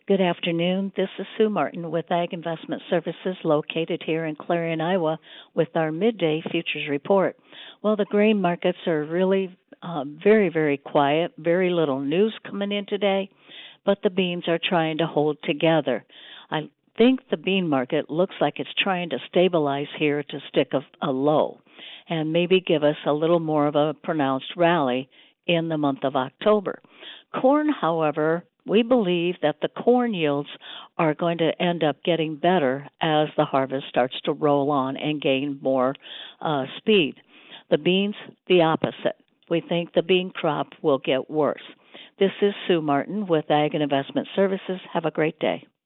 Good afternoon. This is Sue Martin with Ag Investment Services located here in Clarion, Iowa with our midday futures report. Well, the grain markets are really very, very quiet, very little news coming in today, but the beans are trying to hold together. I think the bean market looks like it's trying to stabilize here to stick a low and maybe give us a little more of a pronounced rally in the month of October. Corn, however, we believe that the corn yields are going to end up getting better as the harvest starts to roll on and gain more speed. The beans, the opposite. We think the bean crop will get worse. This is Sue Martin with Ag and Investment Services. Have a great day.